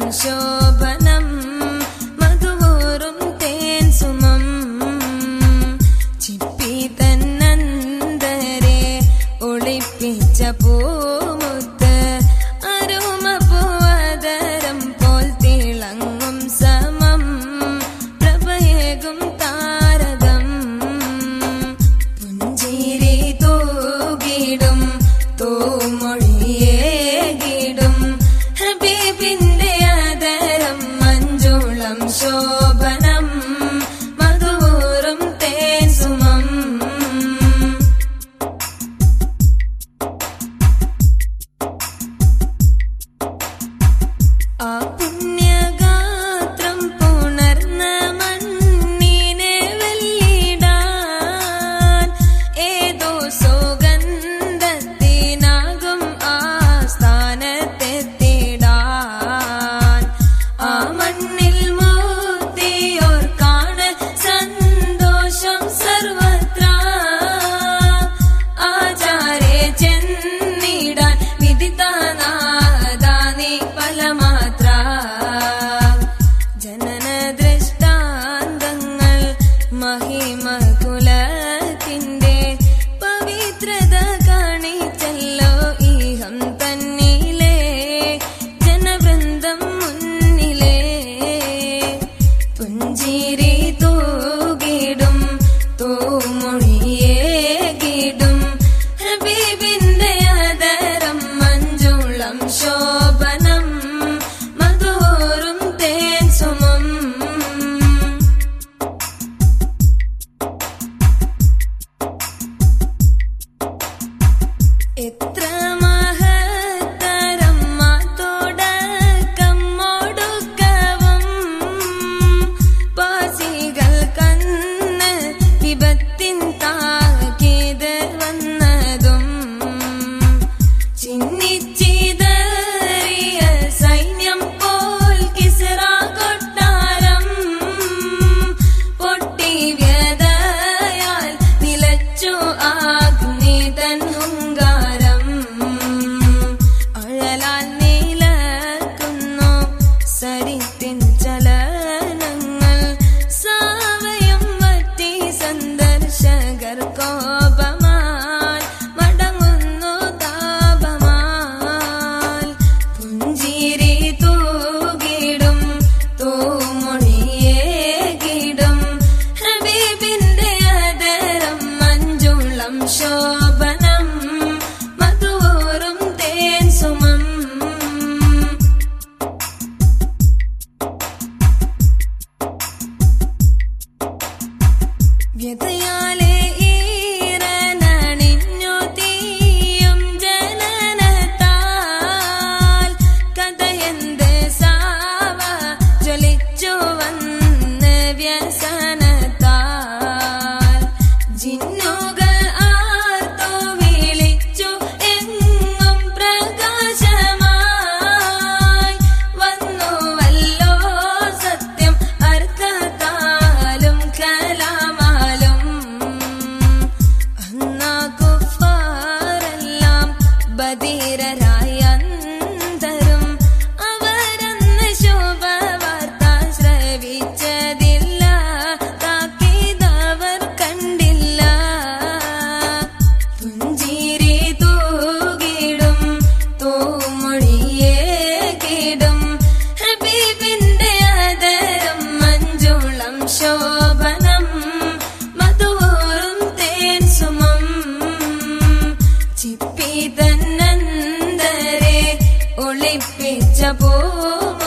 ശോഭനം മധുവൂറും തേൻ സുമം ചിപ്പി തന്നന്തരെ ഒളിപ്പിച്ച പൂമുത്ത് അരുമ പൂവതരം പോൽ തിളങ്ങും സമം പ്രഭയേകും താരകം പുഞ്ചിരി തൂകിടും തൂമൊഴിയേകിടും ഹബീബിന്റെ ആദരം മഞ്ജുളം ശോഭനം മധുവൂറും തേൻ സുമം ആ പുണ്യഗാത്രം പുണർന്ന മണ്ണിനെ വെല്ലിടാൻ ഏതോ സുഗന്ധത്തിനാകും ആ സ്ഥാനത്തെത്തിടാൻ ആ മണ്ണിൽ മൂത്തിയോർ കാണ സന്തോഷം സർവത്ര ആചാരെ ചെന്നിടാൻ വിദിതാനാദാനി ഫലമാത്ര ജനന ദൃഷ്ടാന്തങ്ങൾ മഹിമ കുലത്തിന്റെ പവിത്രത കാണിച്ചല്ലോ ഈഹം തന്നിലെ ജനവൃന്ദം മുന്നിലെ പുഞ്ചിരി തൂകിടും തൂമൊഴിയേകിടും ഹബീബിന്റെ ആദരം മഞ്ജുളം ശോഭനം മധുവൂറും തേൻ സുമം എത്ര മഹത്തരം മാതോടക്കം ഒടുക്കവും പാസികൾ കണ്ണ് വിപത്തിൻ താക്കീത് വന്നതും ചിന്നിച്ചിതറിയ സൈന്യം പോൽ കിസ്റ കൊട്ടാരം പൊട്ടി വ്യതയാൽ നിലച്ചു അഗ്നിതൻ ഹുങ്കാരം അഴലാൽ നിലക്കുന്നു സരിത്തിൻ ചലനങ്ങൾ സാവയം വറ്റി സന്ദർശകർ കോപമാൽ മടങ്ങുന്നു താപമാൽ പുഞ്ചിരി തൂകിടും തൂമൊഴിയേകിടും ഹബീബിന്റെ ആദരം മഞ്ജുളം ശോഭനം മധുവൂറും തേൻ സുമം വ്യതയാലെ ഈറനണിഞ്ഞു തീയും ജനനത്താൽ കഥയെന്ത് സാവ ജ്വലിച്ചു വന്ന് വ്യസനത്താൽ ജിന്നുകൾ ആർത്തു വിളിച്ചു എങ്ങും പ്രകാശമായി വന്നുവല്ലോ സത്യം അർത്ഥത്താലും കലാമാലും അന്നാ കുഫാരെല്ലാം ബധിരരായി അന്തരും അവരന്ന് ശുഭവാർത്ത ശ്രവിച്ചതില്ല താക്കീതവർ കണ്ടില്ല പുഞ്ചിരി തൂകിടും തൂമൊഴിയേകിടും ഹബീബിന്റെ ആദരം മഞ്ജുളം ശോഭനം മധുവൂറും തേൻ സുമം ചിപ്പി തന്നന്തരെ ഒളിപ്പിച്ച പൂമ